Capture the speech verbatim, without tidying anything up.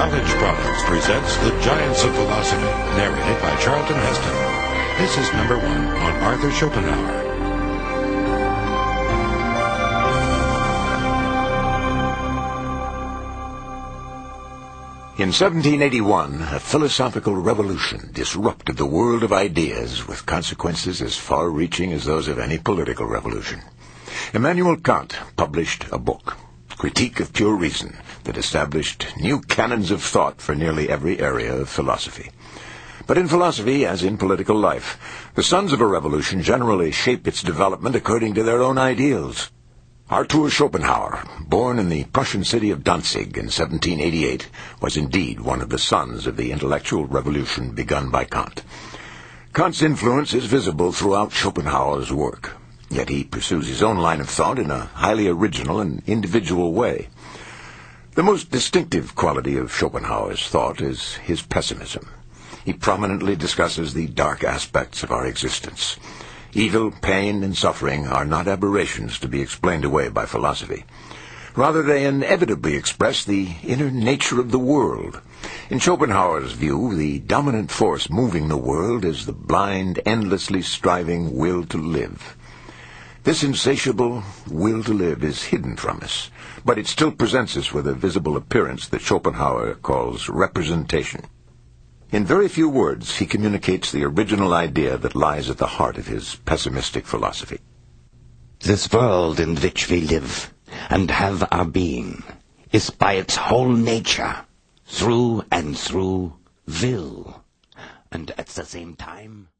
Knowledge Products presents The Giants of Philosophy, narrated by Charlton Heston. This is number one on Arthur Schopenhauer. In seventeen eighty-one, a philosophical revolution disrupted the world of ideas with consequences as far-reaching as those of any political revolution. Immanuel Kant published a book, Critique of Pure Reason, that established new canons of thought for nearly every area of philosophy. But in philosophy, as in political life, the sons of a revolution generally shape its development according to their own ideals. Arthur Schopenhauer, born in the Prussian city of Danzig in seventeen eighty-eight, was indeed one of the sons of the intellectual revolution begun by Kant. Kant's influence is visible throughout Schopenhauer's work, yet he pursues his own line of thought in a highly original and individual way. The most distinctive quality of Schopenhauer's thought is his pessimism. He prominently discusses the dark aspects of our existence. Evil, pain, and suffering are not aberrations to be explained away by philosophy. Rather, they inevitably express the inner nature of the world. In Schopenhauer's view, the dominant force moving the world is the blind, endlessly striving will to live. This insatiable will to live is hidden from us, but it still presents us with a visible appearance that Schopenhauer calls representation. In very few words, he communicates the original idea that lies at the heart of his pessimistic philosophy. This world in which we live and have our being is by its whole nature, through and through, will, and at the same time